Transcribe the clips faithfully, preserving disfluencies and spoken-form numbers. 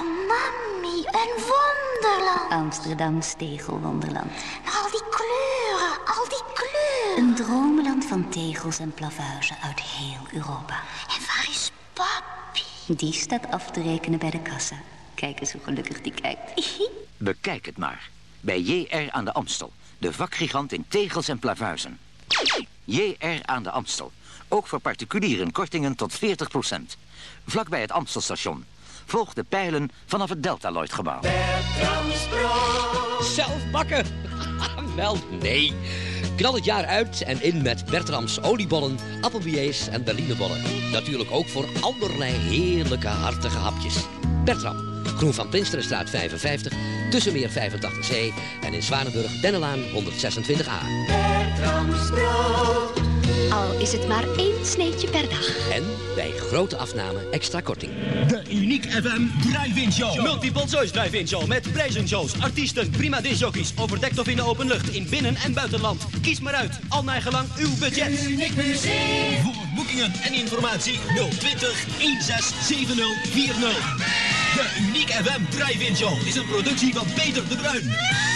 Mami, een wonderland. Amsterdams tegelwonderland. Al die kleuren, al die kleuren. Een droomland van tegels en plavuizen uit heel Europa. En waar is papi? Die staat af te rekenen bij de kassa. Kijk eens hoe gelukkig die kijkt. Bekijk het maar. Bij J R aan de Amstel. De vakgigant in tegels en plavuizen. J R aan de Amstel. Ook voor particulieren kortingen tot veertig procent. Vlakbij het Amstelstation. Volg de pijlen vanaf het Deltaloid-gebouw. Bertrams brood. Zelf bakken? Wel, nee. Knal het jaar uit en in met Bertrams oliebollen, appelbillets en berlinebollen. Natuurlijk ook voor allerlei heerlijke hartige hapjes. Bertram, Groen van Prinsterenstraat vijfenvijftig, Tussenmeer vijfentachtig C en in Zwanenburg Dennelaan honderdzesentwintig A. Bertrams brood. Al is het maar één sneetje per dag. En bij grote afname extra korting. De Uniek F M Drive-In Show. Multiple Choice Drive-In Show met prijzenshows, artiesten, prima discjockeys, overdekt of in de open lucht, in binnen- en buitenland. Kies maar uit, al naar gelang uw budget. Uniek muziek. Voor boekingen en informatie nul twintig, zesentachtig, zeventig. De Uniek F M Drive-In Show is een productie van Peter de Bruin.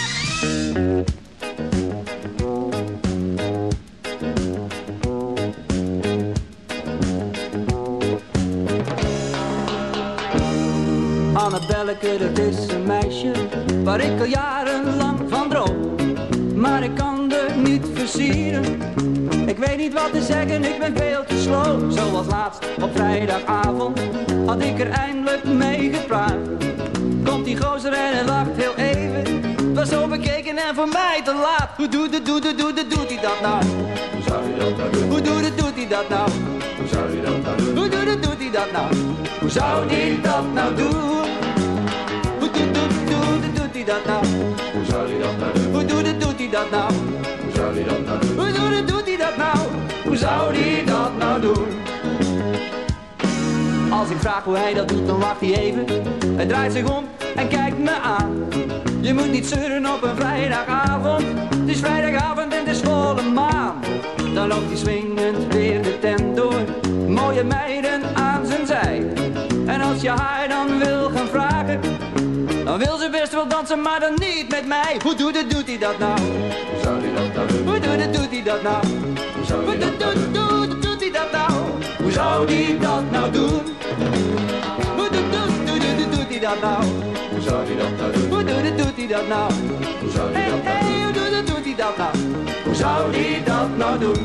Annabelleke, dat is een meisje waar ik al jarenlang van droom. Maar ik kan er niet versieren. Ik weet niet wat te zeggen, ik ben veel te slow. Zoals laatst op vrijdagavond had ik er eindelijk mee gepraat. Komt die gozer en hij lacht heel even. Het was zo bekeken en voor mij te laat. Hoe doet het, doet het, doet het, doet hij dat nou? Hoe zou hij dat nou doen? Hoe doet het, doet hij dat nou? Hoe zou hij dat nou doen? Hoe doet het, doet hij dat nou? Hoe zou hij dat nou doen? Hoe doet, doet, doet, doet hij dat nou? Hoe zou hij dat nou doen? Hoe doet het, doet hij dat nou? Hoe zou hij dat nou doen? Hoe doet het, doet hij dat nou? Hoe zou hij dat nou doen? Als ik vraag hoe hij dat doet, dan lacht hij even. Hij draait zich om en kijkt me aan. Je moet niet zeuren op een vrijdagavond. Het is vrijdagavond en het is volle maan. Dan loopt hij swingend weer de tent door. Mooie meiden aan zijn zij. En als je haar dan wil gaan vragen, dan wil ze best wel dansen, maar dan niet met mij. Hoe doet het, doet hij dat nou? Hoe zou hij dat nou doen? Hoe doet het, doet hij dat nou? Hoe zou hij dat nou doen? Doet, doet hij dat nou? Hoe zou hij dat nou doen? Hoe doet, doet, doet, doet, doet hij dat nou? Hoe zou hij dat nou doen? Hoe doet het, doet hij dat nou? Hoe zou hij Hey, dat nou hey, doen? hoe doet het, doet hij dat nou? Hoe zou hij dat nou doen?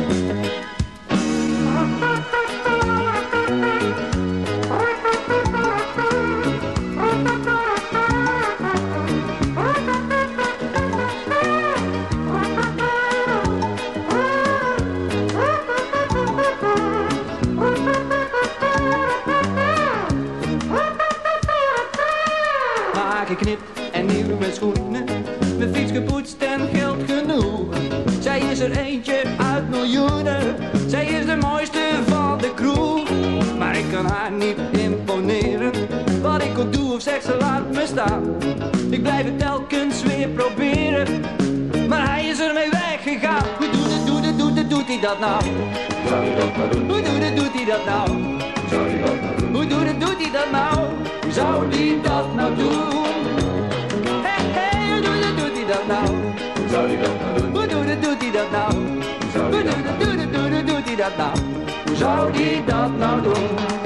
Geknipt en nieuwe schoenen, mijn fiets gepoetst en geld genoeg. Zij is er eentje uit miljoenen, zij is de mooiste van de kroeg. Maar ik kan haar niet imponeren, wat ik ook doe of zeg, ze laat me staan. Ik blijf het telkens weer proberen, maar hij is ermee weggegaan. Hoe doet het, doet het, doet het, doet hij dat nou? Hoe zou hij dat nou doen? Hoe doet het, doet hij dat nou? Hoe zou hij dat nou doen? Hoe doet het, doet hij dat nou? Hoe zou hij dat nou doen? Hey, hey, hoe doet het, doet hij dat nou? Hoe zou hij dat nou doen? Hoe doet het, doet hij dat nou? Hoe zou Hoe hij doet dat het, nou doen? doet het, doet het, doet hij dat nou? Hoe zou hij dat nou doen?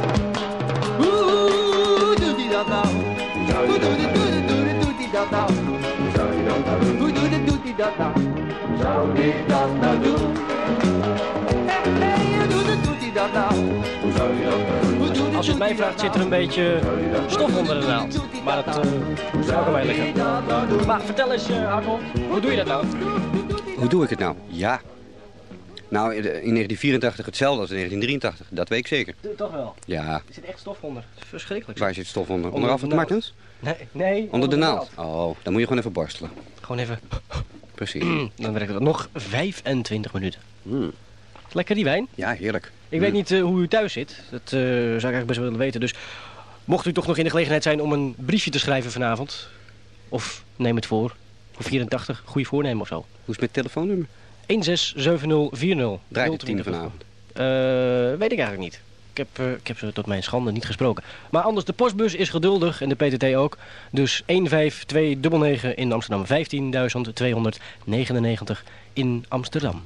Hoe doet hij dat nou? Hoe zou Hoe hij doet dat het, nou doet doen? het, doet het, doet hij dat nou? Hoe zou hij dat nou doen? Hoe doet het, doet hij dat nou? Hoe zou hij dat nou doen? Hey, hey, hoe doet het, doet hij dat nou? Hoe zou hij dat nou doen? Hoe doet het, Als je het doet mij hij vraagt, dat zit er een nou? beetje stof onder de naald. Maar dat uh, zou aan mij liggen. Maar vertel eens, uh, Hartog, hoe doe je dat nou? Hoe doe ik het nou? Ja. Nou, in negentien vierentachtig hetzelfde als in negentien drieëntachtig. Dat weet ik zeker. Toch wel? Ja. Er zit echt stof onder. Verschrikkelijk. Waar zit stof onder? Onder Onderaf de het naald. Martens? Nee, nee. Onder de naald. Oh, dan moet je gewoon even borstelen. Gewoon even. Precies. Dan werkt het nog vijfentwintig minuten. Mm. Lekker die wijn. Ja, heerlijk. Ik weet niet uh, hoe u thuis zit. Dat uh, zou ik eigenlijk best wel willen weten. Dus mocht u toch nog in de gelegenheid zijn om een briefje te schrijven vanavond. Of neem het voor. Voor vierentachtig. Goede voornemen of zo. Hoe is het met het telefoonnummer? een zes zeven nul vier nul. Draait het tien vanavond? Uh, weet ik eigenlijk niet. Ik heb, uh, ik heb ze tot mijn schande niet gesproken. Maar anders, de postbus is geduldig en de P T T ook. Dus een vijf twee negen negen in Amsterdam, vijftienduizend tweehonderdnegenennegentig in Amsterdam.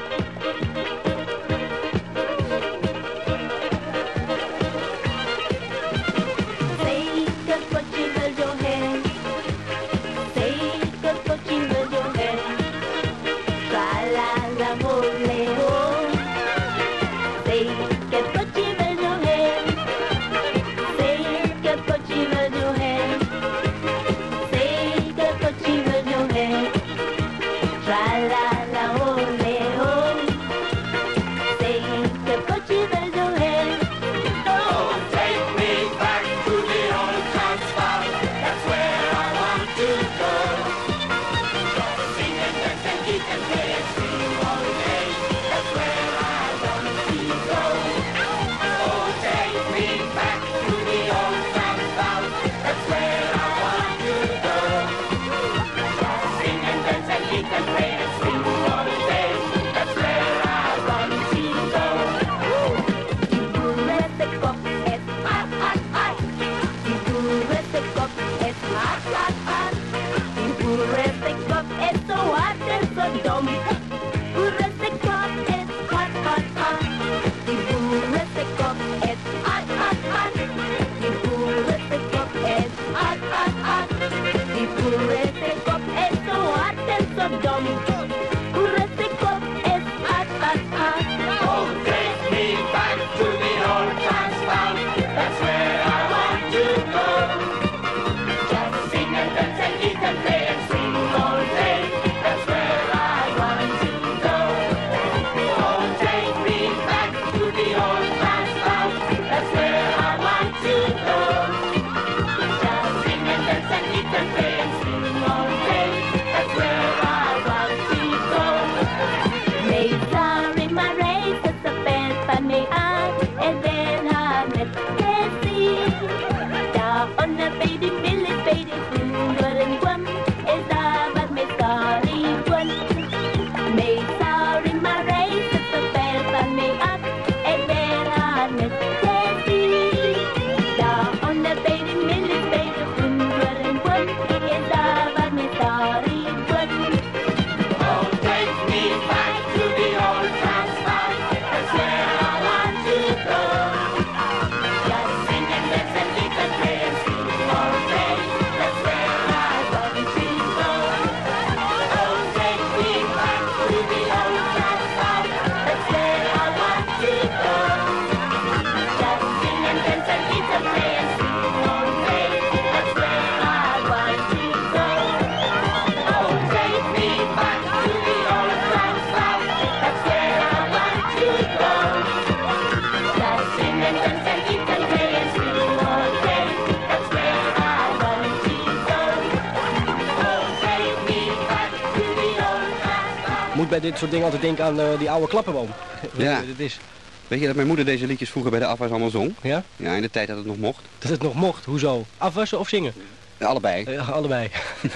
Bij dit soort dingen altijd denken aan uh, die oude klapperboom. Ja. Dit is. Weet je dat mijn moeder deze liedjes vroeger bij de afwas allemaal zong? Ja? Ja, in de tijd dat het nog mocht. Dat het nog mocht? Hoezo? Afwassen of zingen? Ja, allebei. Uh, allebei.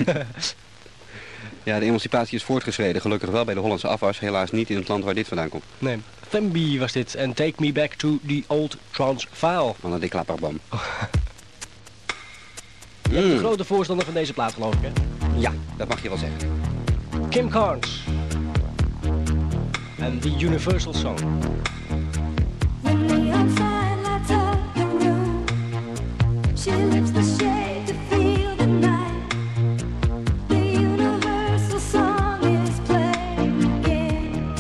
Ja, de emancipatie is voortgeschreden. Gelukkig wel bij de Hollandse afwas. Helaas niet in het land waar dit vandaan komt. Nee. Themby was dit. En Take Me Back to the Old Transvaal. Van de klapperbom. Je bent mm. de grote voorstander van deze plaat, geloof ik, hè? Ja, dat mag je wel zeggen. Kim Carnes. And the Universal Song. When the outside lights up the room, she lifts the shade to feel the night. The universal song is playing again.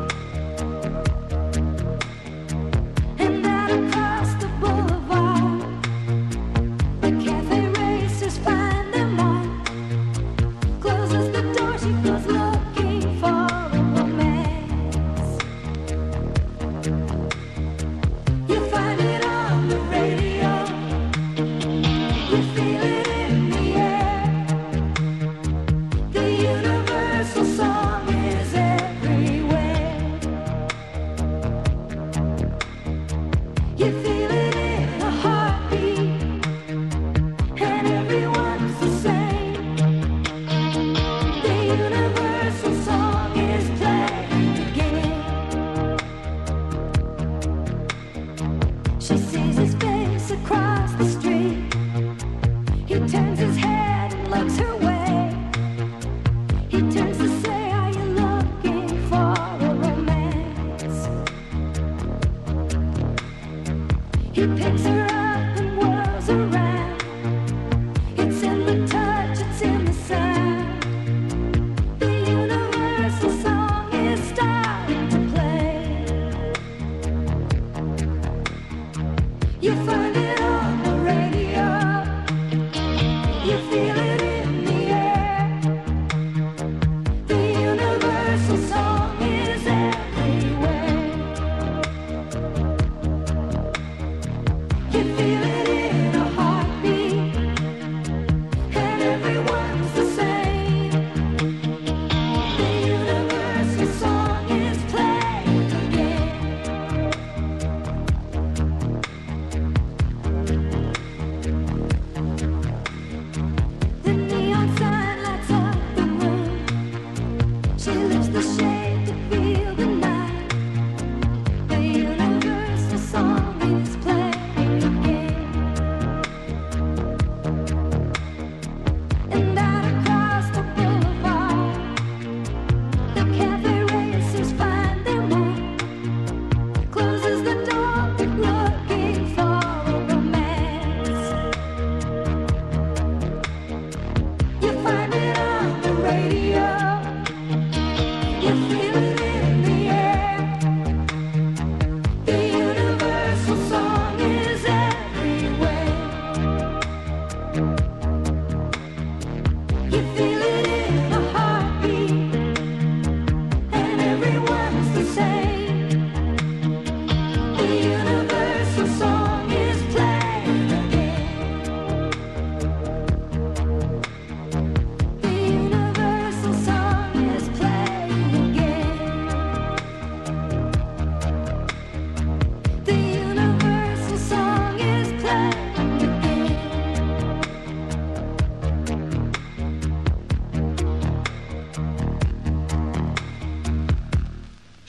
And out across the boulevard, the cafe racers find their mark. Closes the door, she goes looking for a romance. You find it on the radio.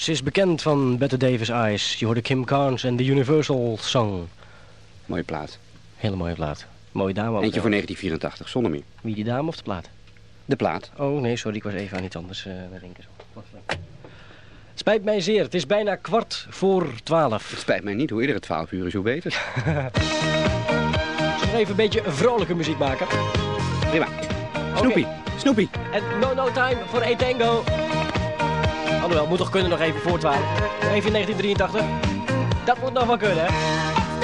Ze is bekend van Bette Davis Eyes. Je hoorde Kim Carnes en de Universal Song. Mooie plaat. Hele mooie plaat. Mooie dame ook. Eentje wel. voor negentien vierentachtig, zonder meer. Wie, die dame of de plaat? De plaat. Oh nee, sorry, ik was even aan iets anders uh, denken. Zo. Het spijt mij zeer, het is bijna kwart voor twaalf. Het spijt mij niet, hoe eerder het twaalf uur is, hoe beter. Zullen we even een beetje vrolijke muziek maken? Prima. Snoopy, okay. Snoopy. En no, no time for a tango. Alhoewel, moet toch kunnen nog even voor twaalf. Even in negentien drieëntachtig. Dat moet nog wel kunnen, hè?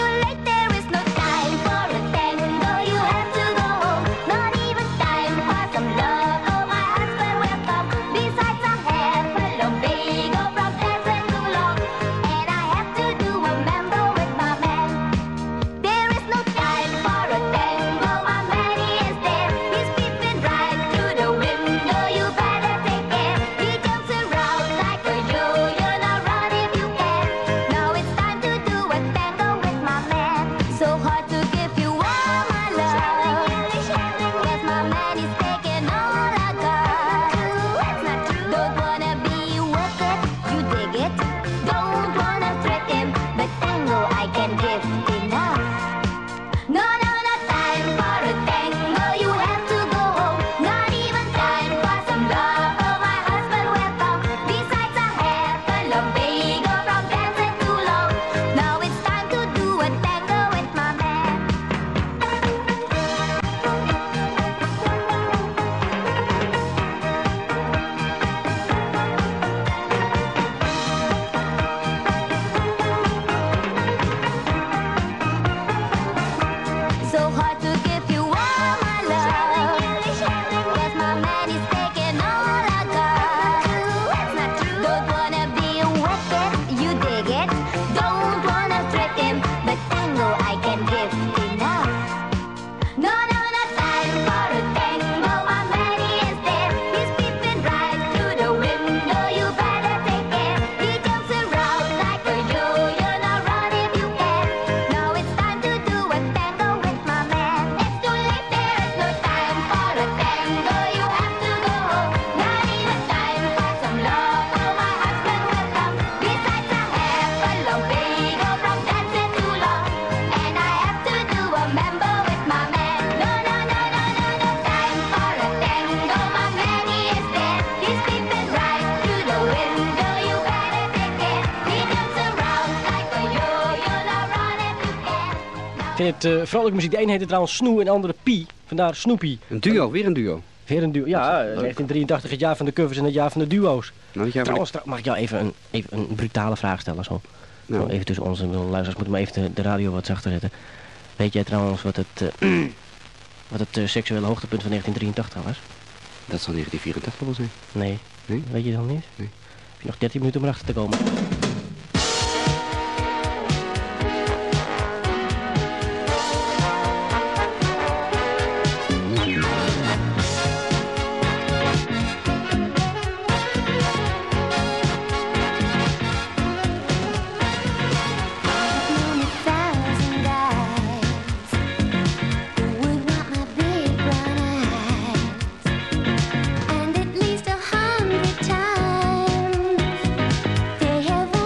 Het uh, vrolijke muziek. De een heette trouwens Snoe en de andere Pie. Vandaar Snoopy. Een duo, weer een duo. Weer een duo. Ja, negentien drieëntachtig het jaar van de covers en het jaar van de duo's. Nou, jaar trouwens, ik... mag ik jou even een, even een brutale vraag stellen? Zo. Nou. Zo even tussen ons en de luisteraars. Moet maar even de, de radio wat zachter zetten. Weet jij trouwens wat het, uh, wat het uh, seksuele hoogtepunt van negentien drieëntachtig was? Dat zal negentien vierentachtig wel zijn. Nee. Nee? Weet je dan niet? Nee. Heb je nog dertien minuten om erachter te komen? And at least a hundred times they have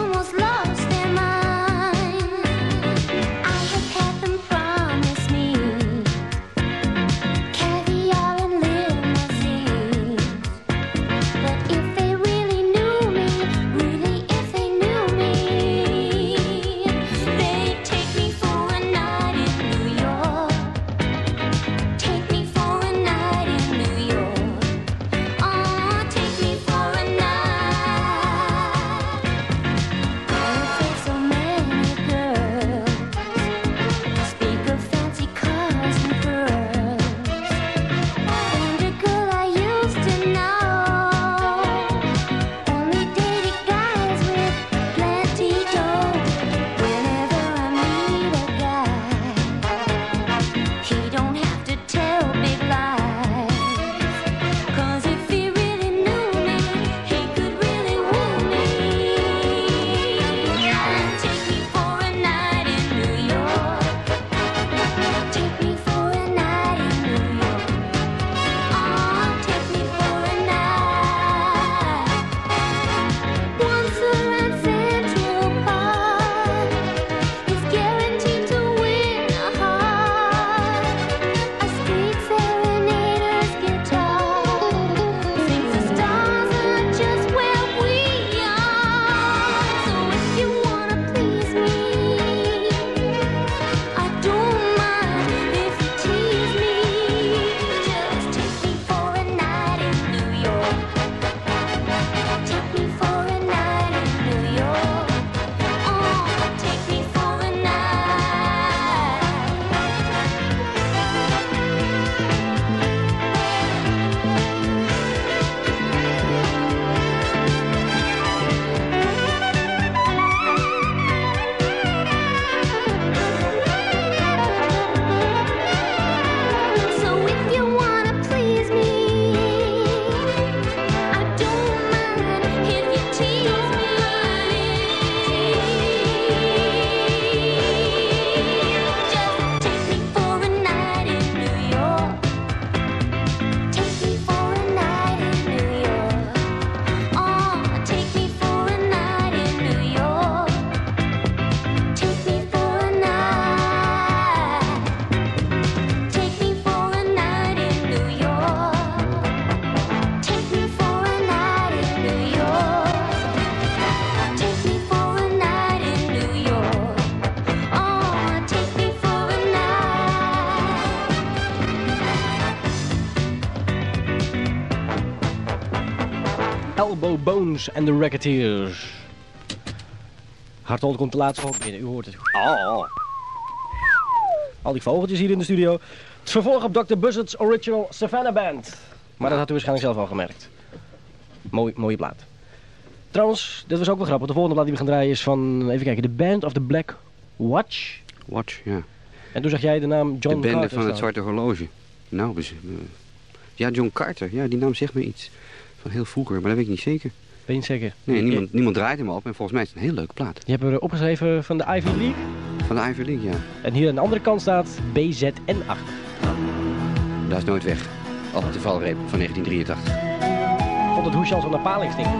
Elbow Bones and the Racketeers. Hartold komt de laatste vogel binnen, u hoort het. Oh. Al die vogeltjes hier in de studio. Het vervolg op dokter Buzzard's Original Savannah Band. Maar dat had u waarschijnlijk zelf al gemerkt. Mooi, mooie plaat. Trouwens, dit was ook wel grappig. De volgende plaat die we gaan draaien is van, even kijken, The Band of the Black Watch. Watch, ja. En toen zag jij de naam John Carter. De bende van staan. het Zwarte Horloge. Nou, dus, uh, ja, John Carter. Ja, die naam zegt me iets. Van heel vroeger, maar dat weet ik niet zeker. Weet je niet zeker? Nee, niemand, niemand draait hem op en volgens mij is het een heel leuke plaat. Je hebt er opgeschreven van de Ivy League. Van de Ivy League, ja. En hier aan de andere kant staat B Z N achter. Dat is nooit weg. Altijd de valreep van negentien drieëntachtig. Vond het hoesje al zo'n paling stinken.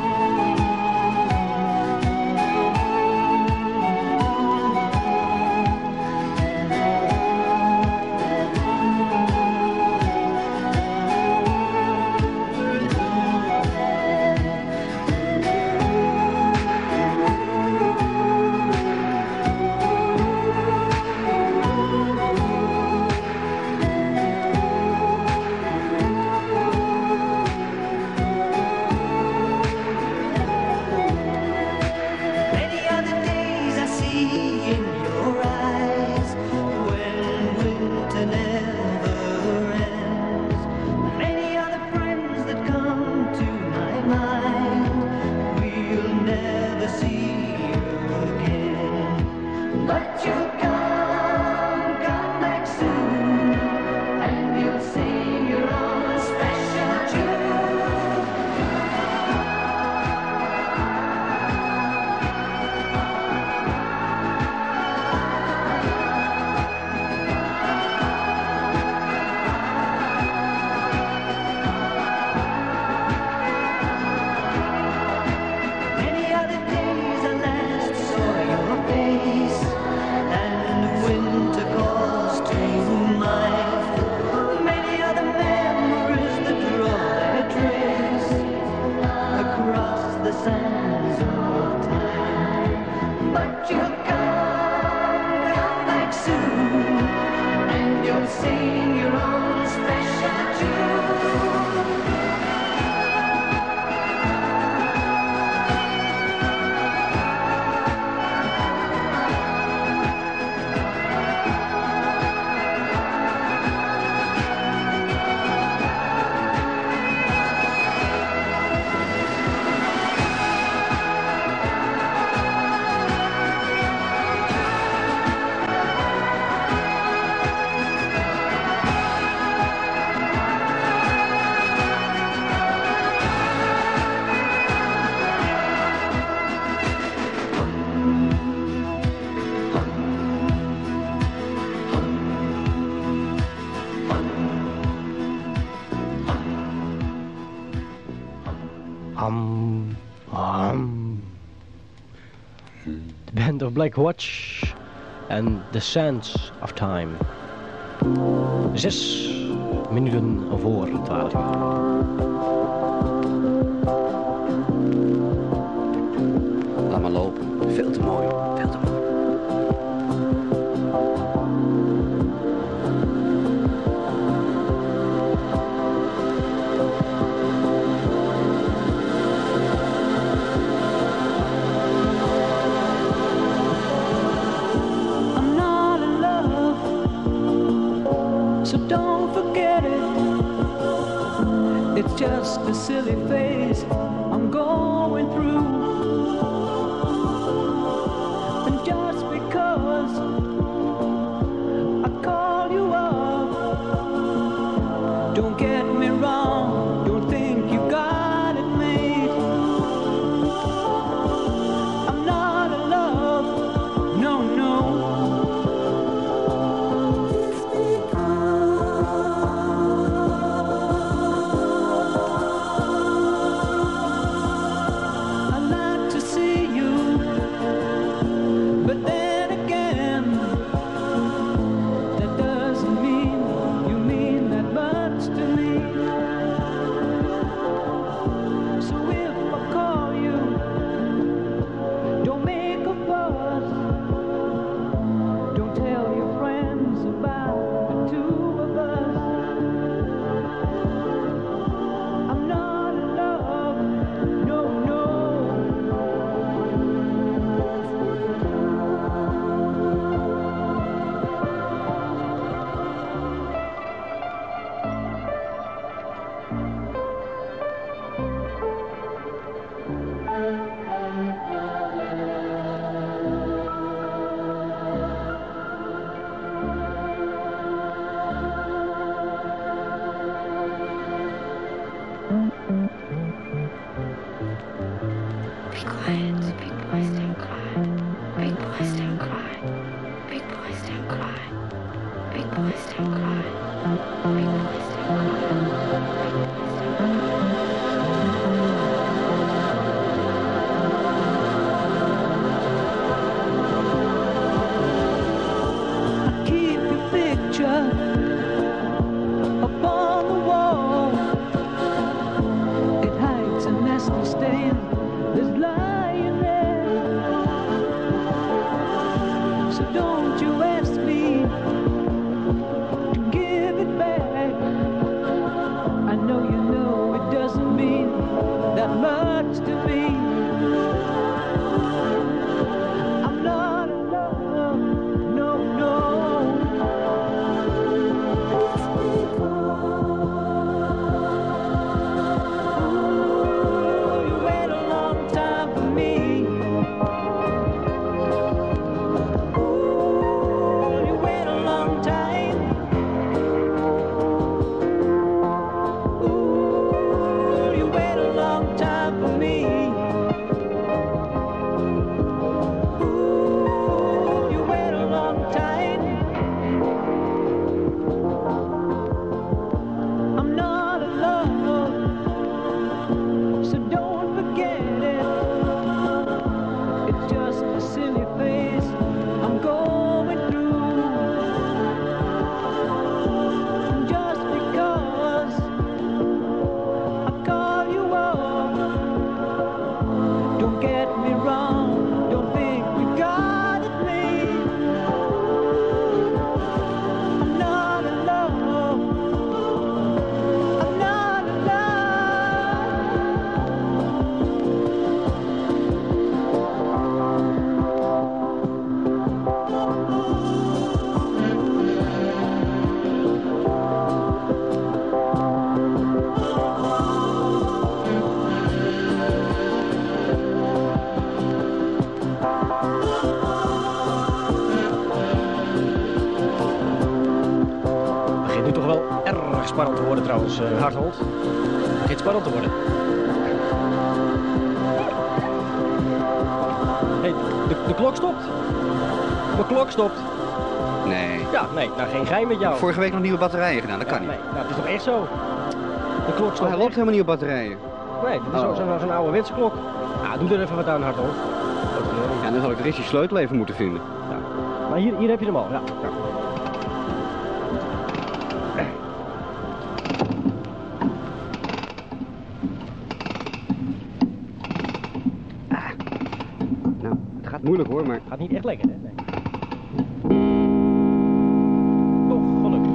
Um, um, the Band of Black Watch and The Sands of Time. Zes minuten voor twaalf uur. Laat maar lopen. Veel te mooi. Veel te mooi. So don't forget it. It's just a silly phase I'm going through. And just because I call you up, don't get me wrong, don't think you got it made. I'm not in love, no, no. I quiet. Big boys don't cry. Big boys don't cry. Big boys don't cry. Big boys don't cry. Big boys don't Keep your picture upon the wall. It hides a nasty stain that's lying there. So don't you ask me to give it back. I know you know it doesn't mean that much to me. I'm not in love, no, no. You wait a long time for me. Ooh, you wait a long time. Ooh, you wait a long time for me. Ooh, you wait a long time. I'm not alone, so don't forget it. It's just a silly phase I'm going through. Just because I call you up, don't get me wrong, don't think you got it made. I'm not alone. I'm not Het begint nu toch wel erg spannend te worden trouwens, uh, Harthold. Het begint spannend te worden. Hey, de, de klok stopt. De klok stopt. Nee. Ja, nee, nou geen gein met jou. Vorige week nog nieuwe batterijen gedaan, dat kan Ja, niet. nee, nou, het is toch echt zo. De klok Oh, stopt. hij loopt helemaal niet op batterijen. Nee, dit is Oh. zo- zo'n zo'n oude witsklok. Nou, doe er even wat aan, Harthold. Ja, dan zal ik de rest die sleutel even moeten vinden. Ja. Maar hier, hier heb je hem al, ja. ja. Nou, het gaat moeilijk hoor, maar... Gaat niet echt lekker, hè? Nee. Toch, gelukkig.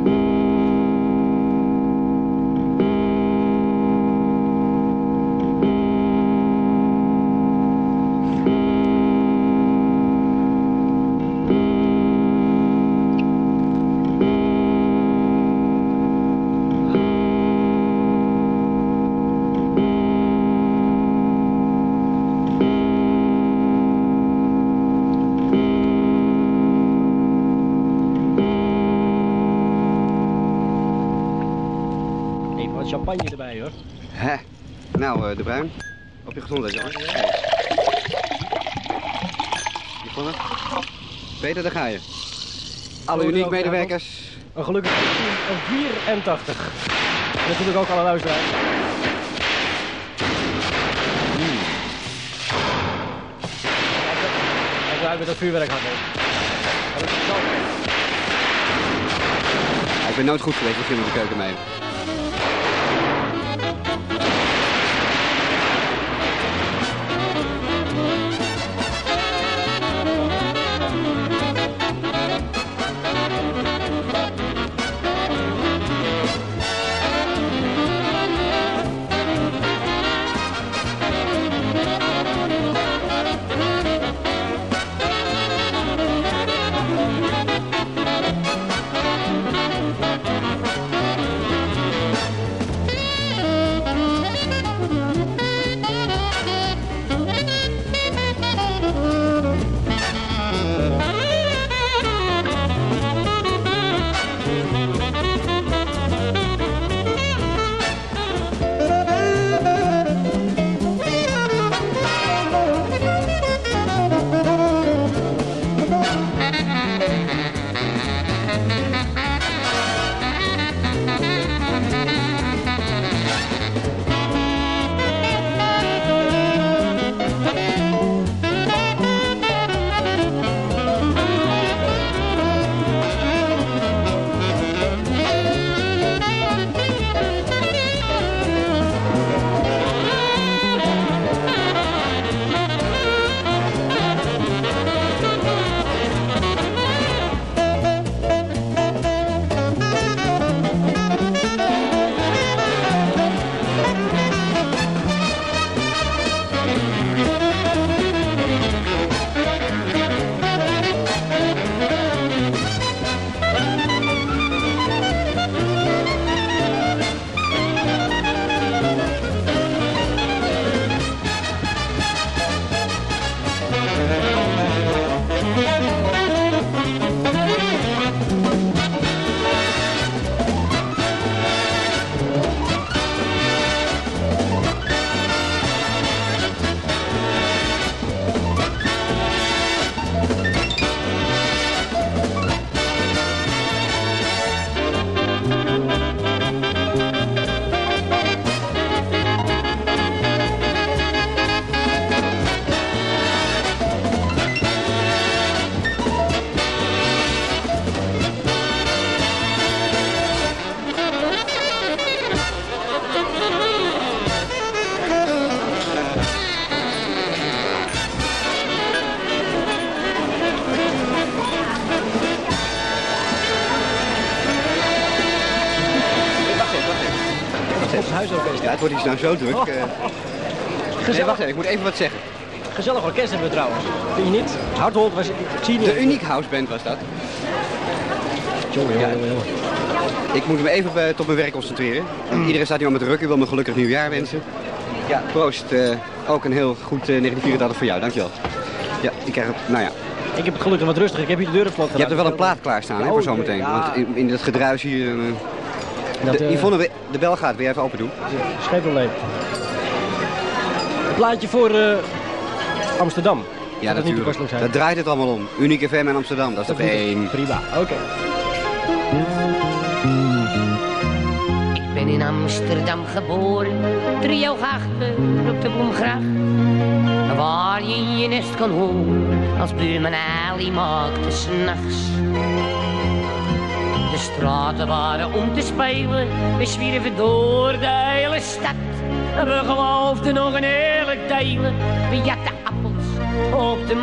Even wat champagne erbij, hoor. Hè? Nou, uh, De Bruin. Op je gezondheid, jongens. Je vond het? Peter, daar ga je. Alle uniek medewerkers. Een gelukkig een vierentachtig. En natuurlijk ook alle luisteraars. Hmm. Kijk uit met dat vuurwerk, Harthold. Ja, ik ben nooit goed geweest met de keuken mee. Ons huisorkest. Ja, het wordt iets nou zo druk. Oh. Uh... Gezellig. Nee, wacht even, ik moet even wat zeggen. Gezellig orkest hebben we trouwens. Vind je niet? Hardhold was... Ik zie niet. De Uniek House Band was dat. Jongen, jongen, jongen, jongen. Ik moet me even uh, tot mijn werk concentreren. Iedereen staat hier al met de ruk. Ik wil me een gelukkig nieuwjaar wensen. Ja, proost. Uh, ook een heel goed uh, negentien vierentachtig voor jou, dankjewel. Ja, ik krijg het, nou ja. Ik heb het gelukkig wat rustig. Ik heb hier de deur op slot gedaan. Je hebt er wel een plaat klaarstaan, hè, voor zometeen. Ja. Want in, in het gedruis hier... Uh, dat, de, uh, Yvonne, de bel gaat. Wil je even open doen? Is geen probleem. Een plaatje voor uh, Amsterdam. Ja, dat natuurlijk. Niet dat draait het allemaal om. Uniek F M in Amsterdam, dat is toch één. Prima, oké. Okay. Ik ben in Amsterdam geboren, driehoog achter op de Bloemgracht. Waar je in je nest kon horen, als buurman Ali maakte 's nachts. De straten waren om te spelen, we zwierven door de hele stad. We geloofden nog een hele delen, we jatten appels op de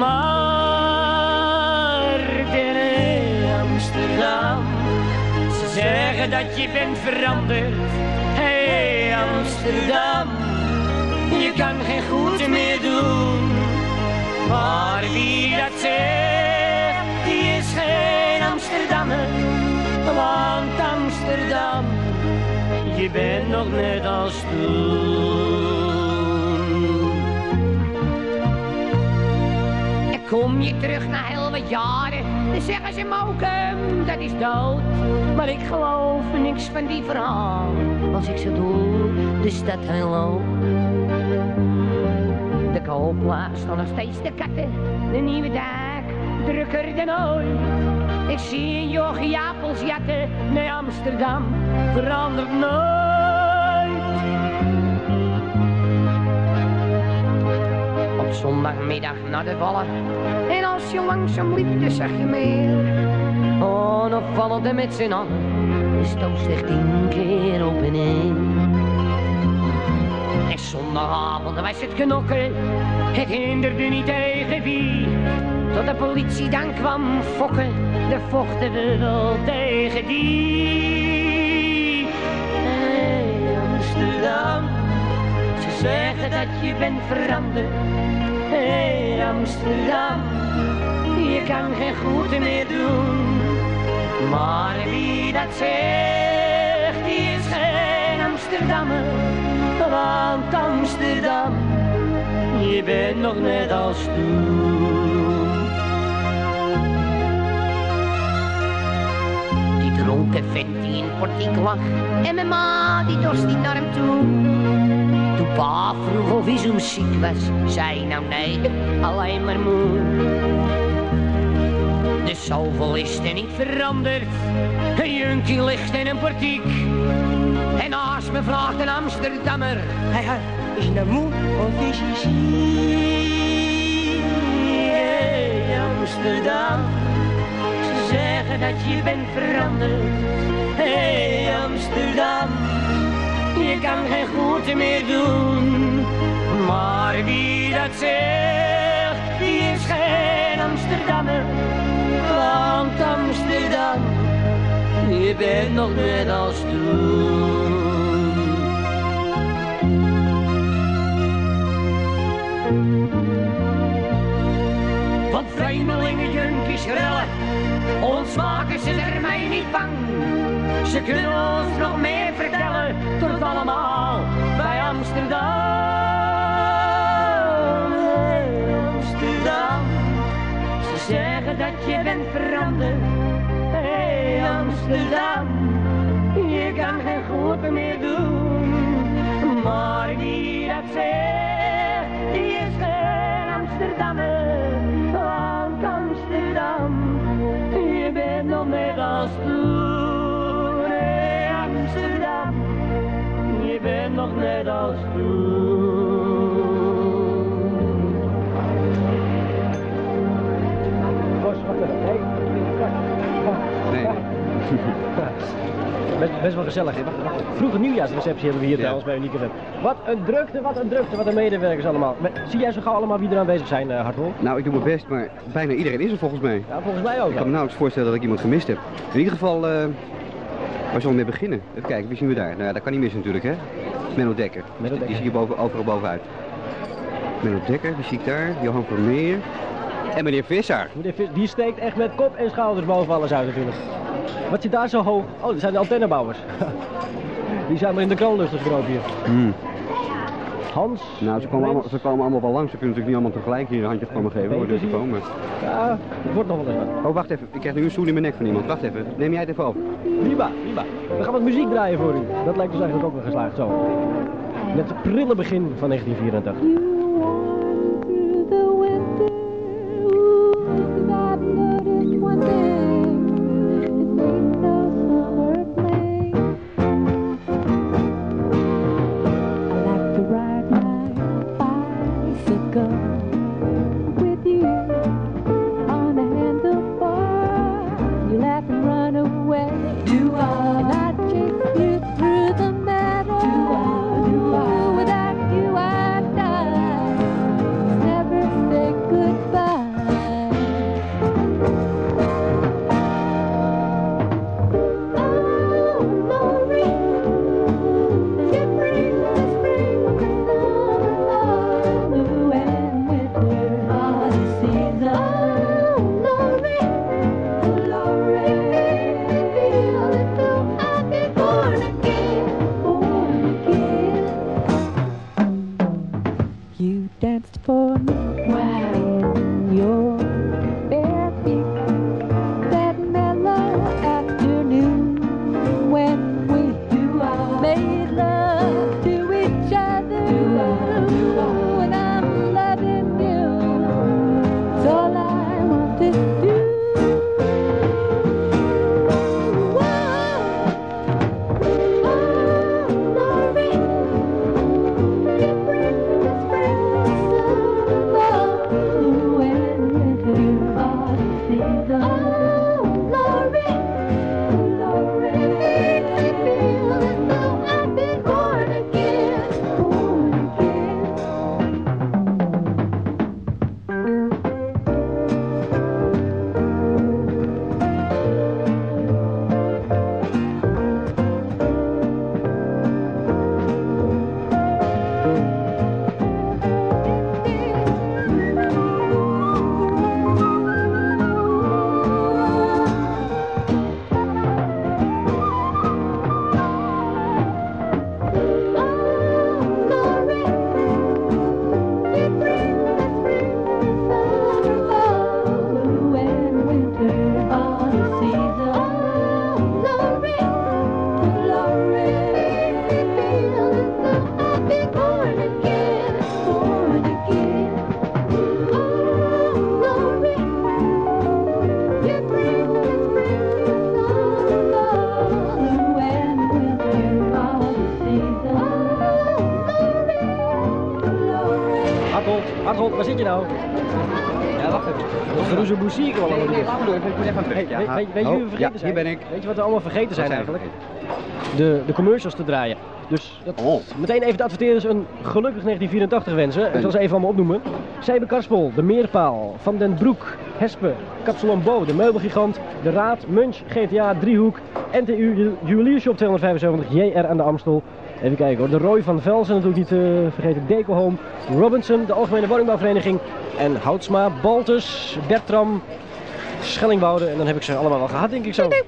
markt in Amsterdam. Ze zeggen dat je bent veranderd, hey Amsterdam. Je kan geen goed meer doen, maar wie dat zegt, die is geen Amsterdammer. Want Amsterdam, je bent nog net als toen. En kom je terug na heel wat jaren, dan zeggen ze Mokum, dat is dood. Maar ik geloof niks van die verhaal, als ik zo door de stad heen loop. De koopplaats staan nog steeds de katten, de nieuwe dak, drukker dan ooit. Ik zie een jochie appels jatten, nee Amsterdam verandert nooit. Op zondagmiddag naar de Wallen, en als je langzaam liep, dan zag je meer. Onopvallend met z'n allen, de stoot zich tien keer op en één. En zondagavond was het knokken, het hinderde niet tegen wie. Tot de politie dan kwam fokken, de vochten we wel tegen die. Hey Amsterdam, ze zeggen dat je bent veranderd. Hey Amsterdam, je kan geen goed meer doen. Maar wie dat zegt, die is geen Amsterdammer. Want Amsterdam, je bent nog net als toen. Die dronken vent die in het portiek lag, en mijn ma die dorst niet naar hem toe. Toen pa vroeg of hij zo ziek was, zei nou nee, alleen maar moe. De zoveel is er niet veranderd, een junkie ligt in een portiek. En naast me vraagt een Amsterdammer, hij hey, is je nou moe of is je ziek? Hey Amsterdam, ze zeggen dat je bent veranderd. Hey Amsterdam, je kan geen goed meer doen. Maar wie dat zegt, die is geen Amsterdammer. Want Amsterdam, je bent nog net als toen. Want vreemdelingen, junkies, rellen, ons maken ze er mij niet bang. Ze kunnen ons nog meer vertellen, tot allemaal bij Amsterdam. Hey Amsterdam, ze zeggen dat je bent veranderd. Hey Amsterdam, je kan geen goed meer doen. Maar wie dat zegt, die is geen Amsterdammer. Want Amsterdam, je bent nog net als toen. Hey Amsterdam, je bent nog net als toen. Nee. Best, best wel gezellig. Vroege nieuwjaarsreceptie hebben we hier ja. trouwens bij Uniek F M. Wat een drukte, wat een drukte, wat een medewerkers allemaal. Maar, zie jij zo gauw allemaal wie er aanwezig zijn, uh, Hartwol? Nou, ik doe mijn best, maar bijna iedereen is er volgens mij. Ja, volgens mij ook. Ik kan me nauwelijks voorstellen dat ik iemand gemist heb. In ieder geval, uh, waar zullen we mee beginnen? Even kijken, wie zien we daar? Nou ja, dat kan niet missen natuurlijk, hè? Menno Dekker. Menno Dekker. Die zie je boven, overal bovenuit. Menno Dekker, die zie ik daar. Johan Vermeer. En meneer Visser. Meneer Vis- Die steekt echt met kop en schouders boven alles uit natuurlijk. Wat zit daar zo hoog? Oh, dat zijn de antennebouwers. Die zijn maar in de kroonlucht gekropen hier. Hmm. Hans. Nou, ze komen, allemaal, ze komen allemaal wel langs. Ze kunnen natuurlijk niet allemaal tegelijk hier een handje komen geven. Hoor, dus komen. Ja, het wordt nog wel eens wat. Oh, wacht even. Ik krijg nu een stoel in mijn nek van iemand. Wacht even. Neem jij het even over. Prima, prima. We gaan wat muziek draaien voor u. Dat lijkt ons eigenlijk ook wel geslaagd zo. Met het prille begin van negentien vierentachtig. Arnold, waar zit je nou? Ja, wacht even. Geroeze Boussier kwam allemaal weer. Wacht even, ik moet even aan Hey, ja, weet, weet, weet je wie we vergeten ja, zijn? hier ben ik. Weet je wat we allemaal vergeten zijn Wat zijn we eigenlijk? De, de commercials te draaien. Dus dat, Oh. meteen even de adverteerders een gelukkig negentien vierentachtig wensen. Ik zal ze even allemaal opnoemen. Seibe Karspel, De Meerpaal, Van den Broek, Hespe, Kapsalon Bo, De Meubelgigant, De Raad, Munch, G T A, Driehoek, N T U, Ju- Juweliershop tweehonderdvijfenzeventig, J R aan de Amstel. Even kijken hoor, De Roy van Velzen natuurlijk niet te vergeten, Deco Home, Robinson, de Algemene Woningbouwvereniging en Houtsma, Baltus, Bertram, Schellingwoude en dan heb ik ze allemaal wel gehad denk ik zo.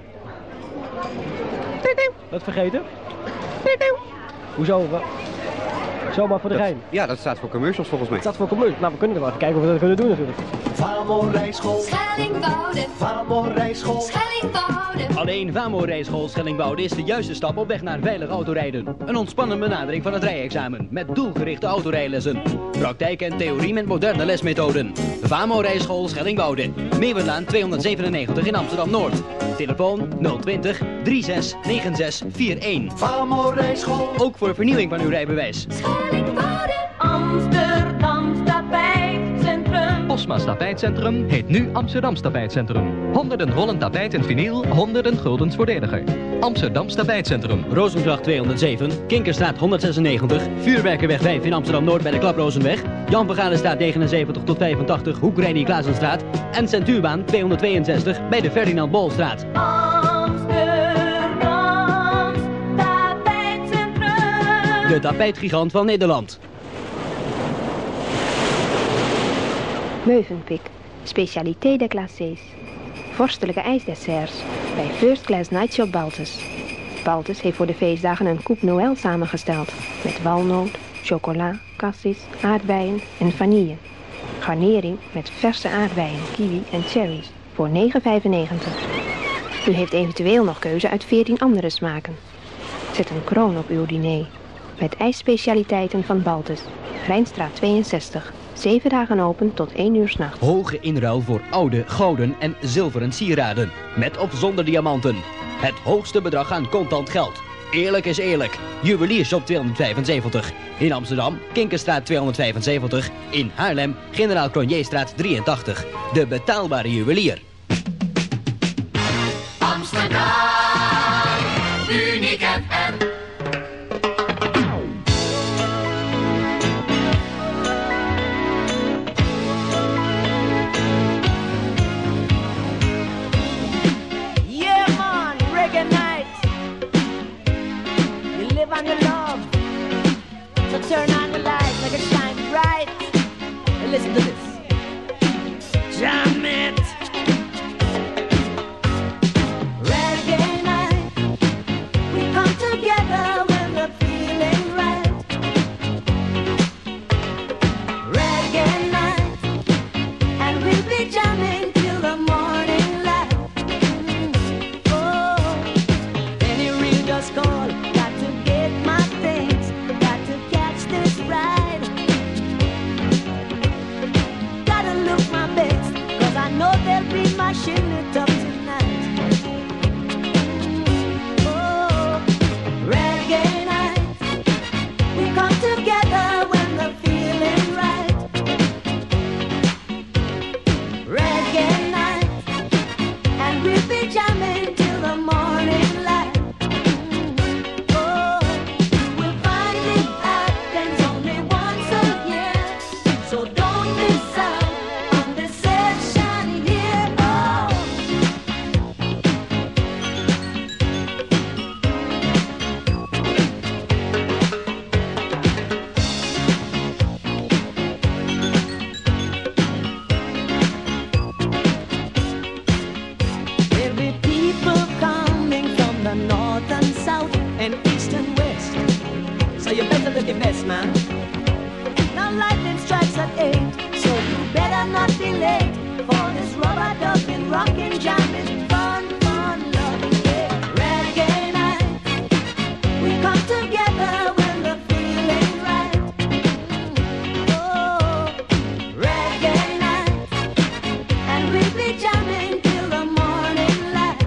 Wat vergeten? Hoezo? Wa- Zomaar voor de Dat- gein. Ja, dat staat voor commercials volgens mij. Dat staat voor commercials. Nou, we kunnen er wel even kijken of we dat kunnen doen natuurlijk. Vamo Rijschool. Schellingwoude. Vamo Rijschool. Schellingwoude. Alleen Vamo Rijschool Schellingwoude is de juiste stap op weg naar veilig autorijden. Een ontspannen benadering van het rijexamen met doelgerichte autorijlessen. Praktijk en theorie met moderne lesmethoden. Vamo Rijschool Schellingwoude. Meeuwenlaan tweehonderdzevenennegentig in Amsterdam-Noord. Telefoon nul twintig, drieënzestig, negenenzestig, één. Vamo Rijschool. Ook voor vernieuwing van uw rijbewijs. Schellingwoude. Amsterdam Tapijtcentrum. Posma's Tapijtcentrum heet nu Amsterdams Tapijtcentrum. Honderden rollend tapijt in vinyl, honderden guldens voordeliger. Amsterdams Tapijtcentrum. Rozengracht tweehonderdzeven, Kinkerstraat honderdzesennegentig, Vuurwerkerweg vijf in Amsterdam-Noord bij de Klaprozenweg, Jan Vergalenstraat negenenzeventig tot vijfentachtig, Hoek Reinier Klaasenstraat en Centuurbaan tweehonderdtweeënzestig bij de Ferdinand Bolstraat. Amsterdam Tapijtcentrum. de tapijtgigant van Nederland. Mövenpick, specialité des glacés. Vorstelijke ijsdesserts bij First Class Night Shop Baltus. Baltus heeft voor de feestdagen een coupe Noël samengesteld met walnoot, chocola, cassis, aardbeien en vanille. Garnering met verse aardbeien, kiwi en cherries voor negen vijfennegentig. U heeft eventueel nog keuze uit veertien andere smaken. Zet een kroon op uw diner met ijsspecialiteiten van Baltus. Rijnstraat tweeënzestig. Zeven dagen open tot één uur 's nachts. Hoge inruil voor oude, gouden en zilveren sieraden. Met of zonder diamanten. Het hoogste bedrag aan contant geld. Eerlijk is eerlijk. Juweliershop tweehonderdvijfenzeventig. In Amsterdam, Kinkerstraat tweehonderdvijfenzeventig. In Haarlem, Generaal Cronjestraat drieëntachtig. De betaalbare juwelier. Amsterdam, Uniek F M. Yeah, man, reggae night. You live on your love. So turn on the light, make it shine bright. And listen to this. Jam it. Reggae night. We come together when we're feeling right. Reggae night. And we'll be jamming till the morning light. Oh, any real just call. Got to get my things. Got to catch this ride. Gotta look my best, cause I know they'll be mashing it up tonight. Oh, reggae night. We come together when the feeling right. Reggae night. And we'll be jamming till the morning light. Oh, you will find it happens only once a year. So don't miss out on this session here. Oh. There'll be people coming from the north and south and east and west. So you better look your best, man. Now lightning strikes at eight, so you better not be late for this rubber ducking, rocking, jamming, fun, fun, love, yeah. Reggae night. We come together when the feeling right. Oh, reggae night. And we'll be jamming till the morning light.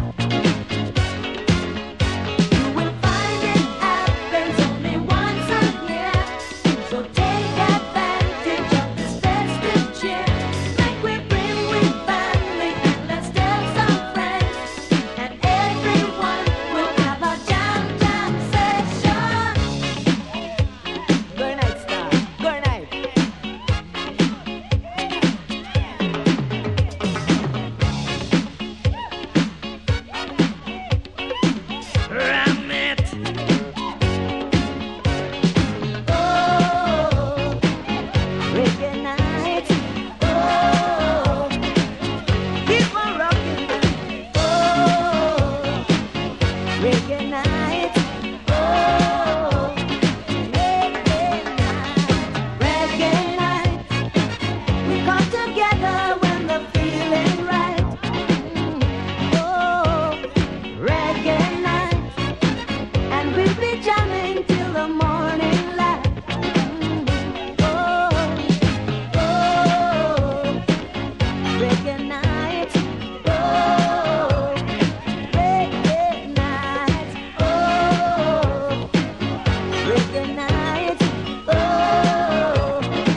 You will find it happens only once a year. So take advantage of this festive cheer. Make we bring with family and let's tell some friends. And everyone will have a jam jam session. Good night, star. Good night. Ram it. Oh, reggae night. Oh, keep on rocking. Oh, reggae night. Oh, reggae night. Reggae night. We come together when the feeling right. Oh, reggae night. And we'll be jamming till the morning light. Oh, oh, reggae night. Oh, reggae night. Oh, reggae night. Oh,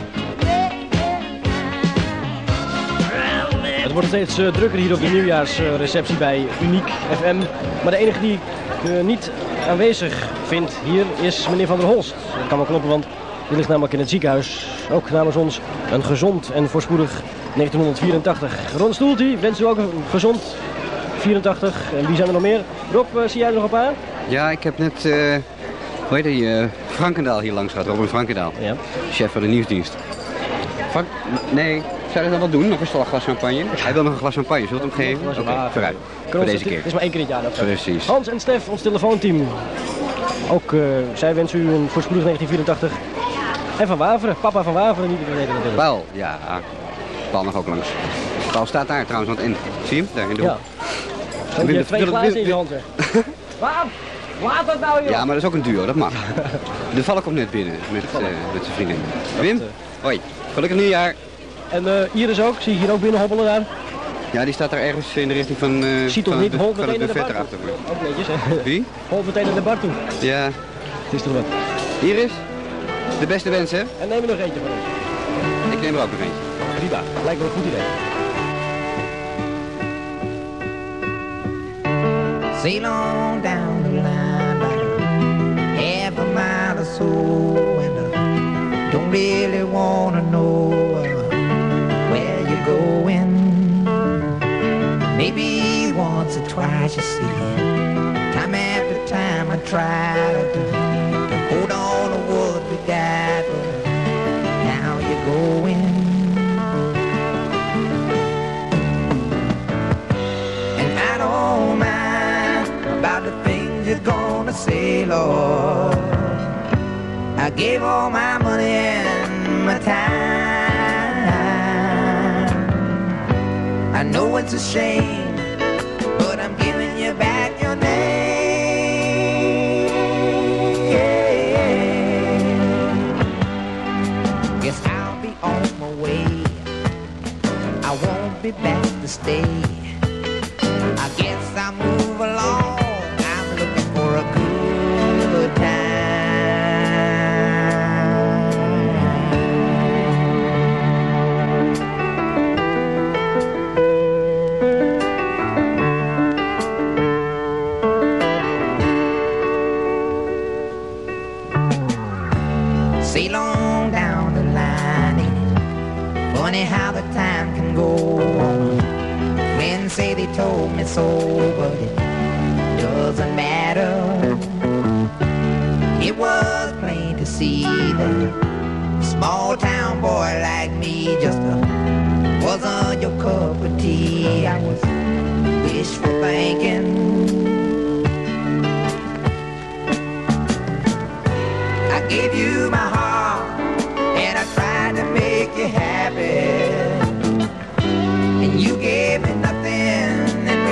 reggae night. Het wordt steeds eh, drukker hier op de nieuwjaarsreceptie bij Uniek F M. Maar de enige die ik eh, niet aanwezig vind hier is meneer Van der Holst. Dat kan wel kloppen, want die ligt namelijk in het ziekenhuis. Ook namens ons een gezond en voorspoedig negentienhonderdvierentachtig. Ron Stoeltie, wens u ook een gezond vierentachtig. En wie zijn er nog meer? Rob, eh, zie jij er nog op aan? Ja, ik heb net eh, Hoe heet die? Uh, Frankendaal hier langs gaat, Robin Frankendaal. Ja. Chef van de nieuwsdienst. Frank, nee, zou je dat wel doen? Nog een glas champagne? Hij wil nog een glas champagne, zult je hem geven? Oké, okay, vooruit. Voor deze keer. Het is maar één keer in het jaar. Dat precies. Hans en Stef, ons telefoonteam. Ook uh, zij wensen u een voorspoedig negentien vierentachtig. En Van Waveren, papa Van Waveren, niet te vergeten natuurlijk. Paul, ja. Paul nog ook langs. Paul staat daar trouwens, want in. Zie je hem? Daar in de hoek. Ja. Je hebt twee glazen in je hand, zeg. Waar? Laat dat nou, joh! Ja, maar dat is ook een duo, dat mag. De Valk komt net binnen met, uh, met zijn vriendin. Wim, hoi. Gelukkig nieuwjaar. En uh, Iris ook, zie je hier ook binnen hobbelen daar? Ja, die staat daar ergens in de richting van, uh, Ziet toch niet, de, holt van meteen het naar de buffet bar toe. erachter. Ook netjes, hè? Wie? Holt meteen naar de bar toe. Ja. Het is toch wat. Iris, de beste wensen, hè? En neem er nog eentje van ons. Ik neem er ook nog eentje. Prima, lijkt me een goed idee. Sail on down the line about half a mile or so, and I don't really wanna know uh, where you're going. Maybe once or twice, you see, time after time I try to, to hold on to what we got, but now you're going. And I don't mind about the things you're gonna say, Lord. I gave all my money and my time. I know it's a shame, but I'm giving you back your name. Guess I'll be on my way. I won't be back to stay. I guess I'll move along. I'm looking for a good time. Sail on down the line. It's funny how the time can go on. Men say they told me so, but it doesn't matter. It was plain to see that a small town boy like me just uh, wasn't your cup of tea. I was wishful thinking. I gave you my heart and I tried to make you happy, and you gave me nothing in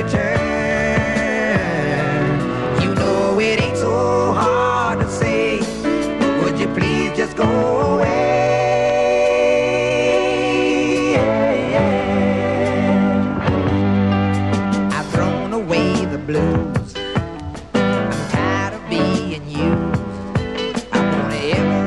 return. You know it ain't so hard to say, would you please just go away? I've thrown away the blues. I'm tired of being used. I want every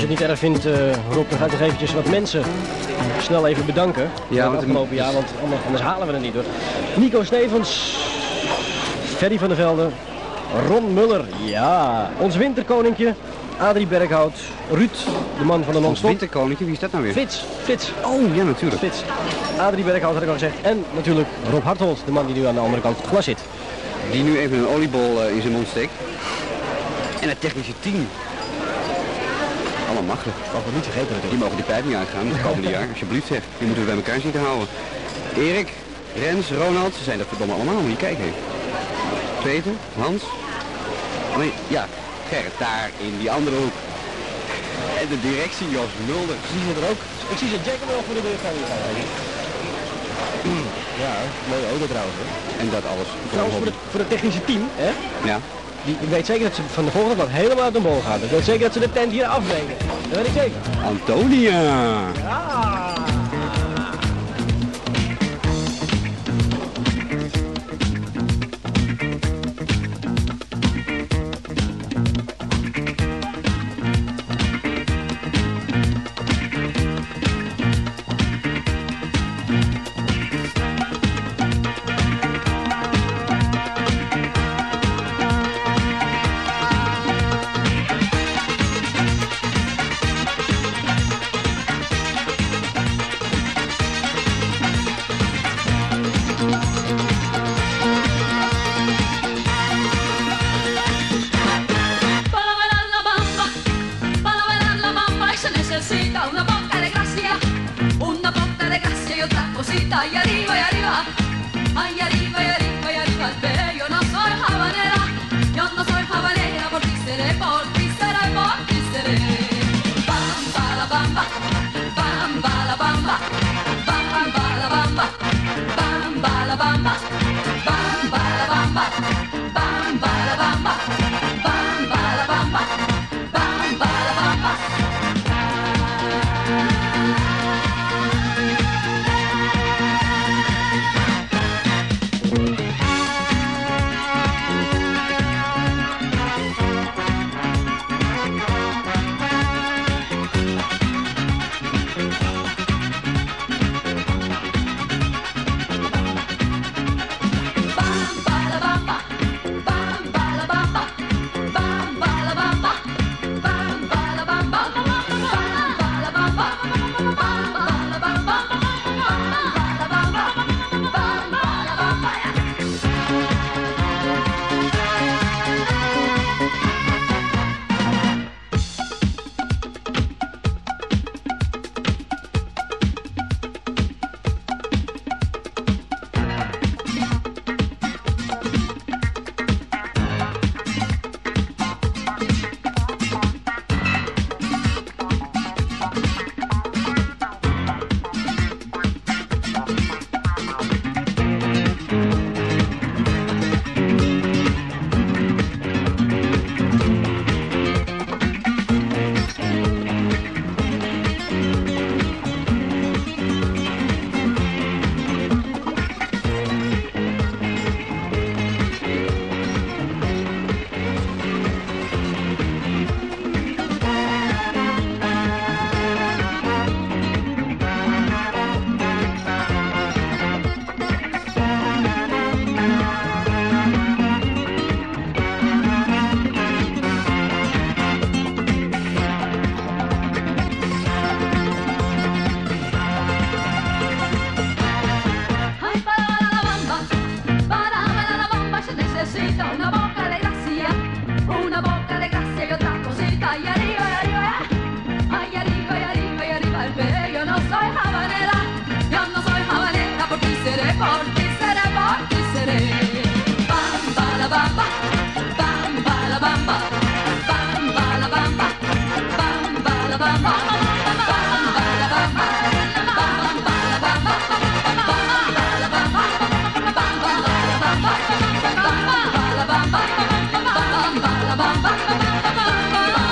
je het niet erg vindt, uh, Rob, dan ga ik nog eventjes wat mensen snel even bedanken. Ja, voor het afgelopen jaar, want anders, anders halen we het niet hoor. Nico Stevens, Ferry van der Velde, Ron Muller, ja, ons winterkoninkje, Adrie Berghout, Ruud, de man van de non-stop. Ons winterkoninkje, wie is dat nou weer? Frits, Frits. Oh, ja natuurlijk. Frits. Adrie Berghout had ik al gezegd. En natuurlijk Rob Harthold, de man die nu aan de andere kant van het glas zit. Die nu even een oliebol uh, in zijn mond steekt. En het technische team. Allemaal makkelijk. Mogen we niet vergeten natuurlijk. Die mogen die pijp niet uitgaan het komende jaar, alsjeblieft zeg. Die moeten we bij elkaar zien te houden. Erik, Rens, Ronald, ze zijn dat verdomme allemaal, moet je kijken. Peter, Hans. Oh nee, ja, Gerrit, daar in die andere hoek. En de directie, Jos Mulder. Zie je er ook? Ik zie ze Jack er wel voor de deur gaan. Ja, mooie auto trouwens. Hè? En dat alles. Trouwens voor het, voor het technische team, hè? Ja. Die, ik weet zeker dat ze van de volgende dag helemaal uit de bol gaan. Ik weet zeker dat ze de tent hier afbreken. Dat weet ik zeker. Antonia! Ja!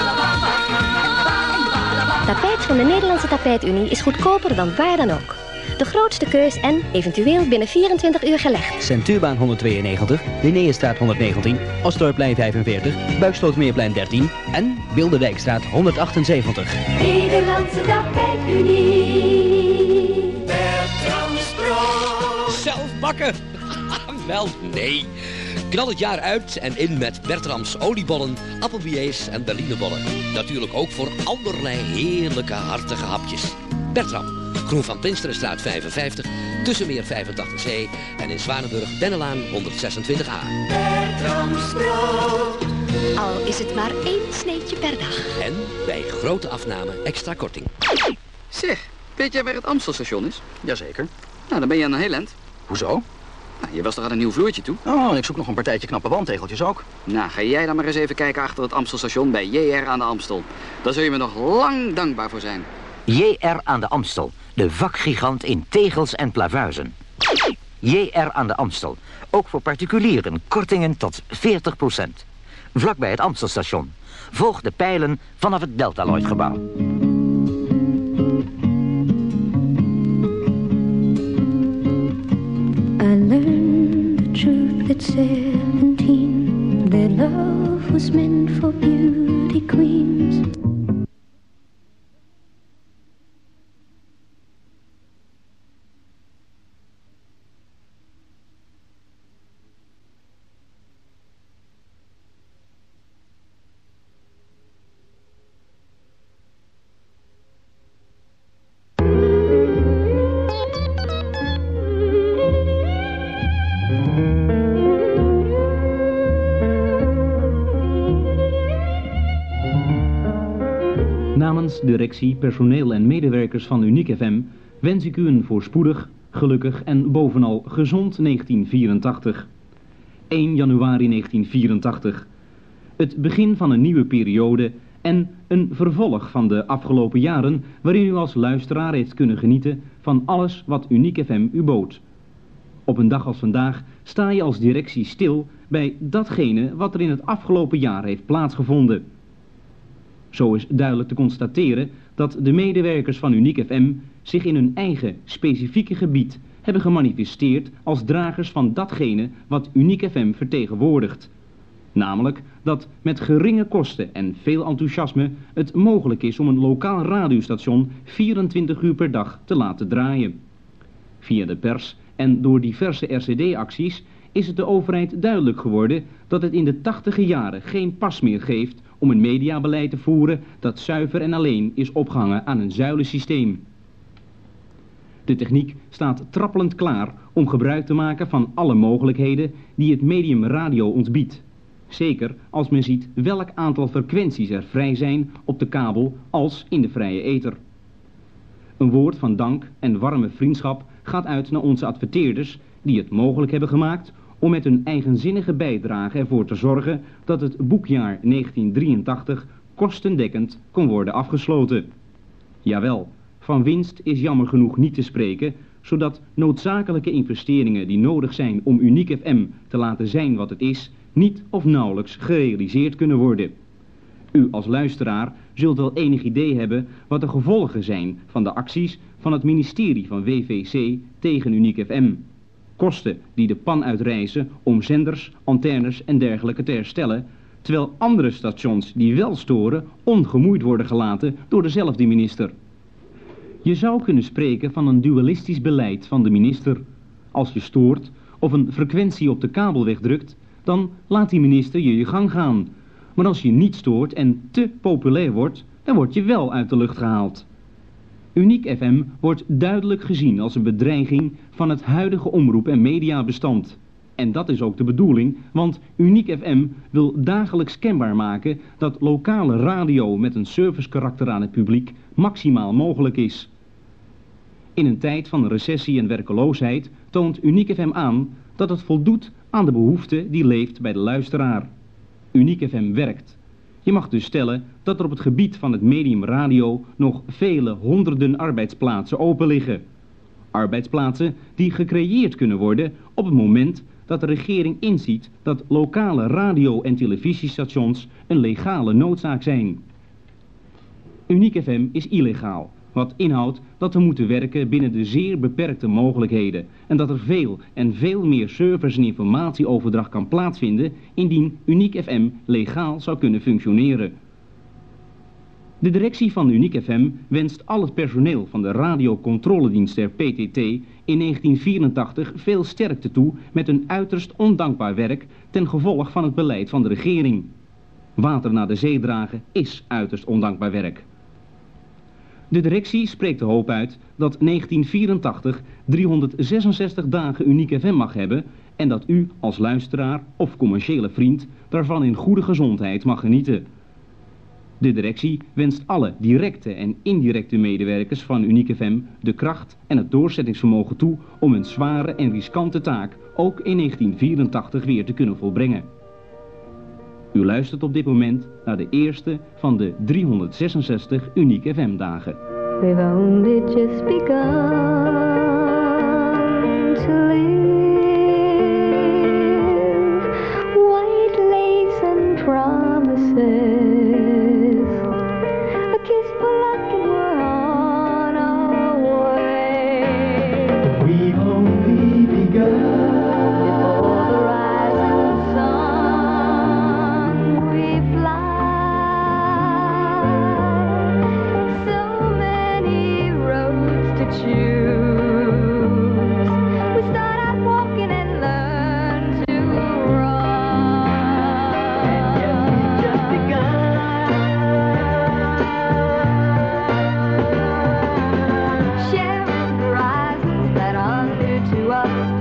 Tapijt van de Nederlandse Tapijtunie is goedkoper dan waar dan ook. De grootste keus en eventueel binnen vierentwintig uur gelegd. Centuurbaan honderdtweeënnegentig, Linnaeusstraat honderdnegentien, Osdorpplein vijfenveertig, Buikslotermeerplein dertien en Bilderdijkstraat honderdachtenzeventig. Nederlandse tapijtunie. Bertrams Brood. Zelf bakken? Wel, nee. Knal het jaar uit en in met Bertrams oliebollen, appelbillets en berlinebollen. Natuurlijk ook voor allerlei heerlijke hartige hapjes. Bertram, Groen van Prinsterenstraat vijfenvijftig, Tussenmeer vijfentachtig C en in Zwanenburg Bennelaan honderdzesentwintig A. Bertrams Brood. Al is het maar één sneetje per dag. En bij grote afname extra korting. Zeg, weet jij waar het Amstelstation is? Jazeker. Nou, dan ben je aan een heel eind. Hoezo? Nou, je was toch aan een nieuw vloertje toe? Oh, en ik zoek nog een partijtje knappe wandtegeltjes ook. Nou, ga jij dan maar eens even kijken achter het Amstelstation bij J R aan de Amstel. Daar zul je me nog lang dankbaar voor zijn. J R aan de Amstel, de vakgigant in tegels en plavuizen. J R aan de Amstel, ook voor particulieren, kortingen tot veertig procent. Vlakbij het Amstelstation. Volg de pijlen vanaf het Deltaloid-gebouw. I learned the truth at seventeen, that love was meant for beauty queens. Namens directie, personeel en medewerkers van Uniek F M wens ik u een voorspoedig, gelukkig en bovenal gezond negentien vierentachtig. één januari negentien vierentachtig. Het begin van een nieuwe periode en een vervolg van de afgelopen jaren waarin u als luisteraar heeft kunnen genieten van alles wat Uniek F M u bood. Op een dag als vandaag sta je als directie stil bij datgene wat er in het afgelopen jaar heeft plaatsgevonden. Zo is duidelijk te constateren dat de medewerkers van Uniek F M zich in hun eigen specifieke gebied hebben gemanifesteerd als dragers van datgene wat Uniek F M vertegenwoordigt. Namelijk dat met geringe kosten en veel enthousiasme het mogelijk is om een lokaal radiostation vierentwintig uur per dag te laten draaien. Via de pers en door diverse R C D-acties is het de overheid duidelijk geworden dat het in de tachtiger jaren geen pas meer geeft om een mediabeleid te voeren dat zuiver en alleen is opgehangen aan een zuilensysteem. De techniek staat trappelend klaar om gebruik te maken van alle mogelijkheden die het medium radio ons biedt. Zeker als men ziet welk aantal frequenties er vrij zijn op de kabel als in de vrije ether. Een woord van dank en warme vriendschap gaat uit naar onze adverteerders die het mogelijk hebben gemaakt om met hun eigenzinnige bijdrage ervoor te zorgen dat het boekjaar negentien drieëntachtig kostendekkend kon worden afgesloten. Jawel, van winst is jammer genoeg niet te spreken, zodat noodzakelijke investeringen die nodig zijn om Uniek F M te laten zijn wat het is, niet of nauwelijks gerealiseerd kunnen worden. U als luisteraar zult wel enig idee hebben wat de gevolgen zijn van de acties van het ministerie van W V C tegen Uniek F M. Kosten die de pan uitreizen om zenders, antennes en dergelijke te herstellen, terwijl andere stations die wel storen ongemoeid worden gelaten door dezelfde minister. Je zou kunnen spreken van een dualistisch beleid van de minister. Als je stoort of een frequentie op de kabel wegdrukt, dan laat die minister je je gang gaan. Maar als je niet stoort en te populair wordt, dan word je wel uit de lucht gehaald. Uniek F M wordt duidelijk gezien als een bedreiging van het huidige omroep- en mediabestand. En dat is ook de bedoeling, want Uniek F M wil dagelijks kenbaar maken dat lokale radio met een servicekarakter aan het publiek maximaal mogelijk is. In een tijd van recessie en werkeloosheid toont Uniek F M aan dat het voldoet aan de behoefte die leeft bij de luisteraar. Uniek F M werkt. Je mag dus stellen dat er op het gebied van het medium radio nog vele honderden arbeidsplaatsen open liggen. Arbeidsplaatsen die gecreëerd kunnen worden op het moment dat de regering inziet dat lokale radio- en televisiestations een legale noodzaak zijn. Uniek F M is illegaal, Wat inhoudt dat we moeten werken binnen de zeer beperkte mogelijkheden en dat er veel en veel meer service- en informatieoverdracht kan plaatsvinden indien Uniek F M legaal zou kunnen functioneren. De directie van Uniek F M wenst al het personeel van de radiocontroledienst der P T T in negentien vierentachtig veel sterkte toe met een uiterst ondankbaar werk ten gevolg van het beleid van de regering. Water naar de zee dragen is uiterst ondankbaar werk. De directie spreekt de hoop uit dat negentien vierentachtig driehonderdzesenzestig dagen Uniek F M mag hebben en dat u als luisteraar of commerciële vriend daarvan in goede gezondheid mag genieten. De directie wenst alle directe en indirecte medewerkers van Uniek F M de kracht en het doorzettingsvermogen toe om een zware en riskante taak ook in negentien vierentachtig weer te kunnen volbrengen. U luistert op dit moment naar de eerste van de driehonderdzesenzestig Uniek F M dagen. We've only just begun to live. White lace and promises. A kiss for luck and we're on our way. We've only begun. Before the rising sun we fly. So many roads to choose. We start out walking and learn to run. And yet we've just begun. Sharing horizons that are new to us.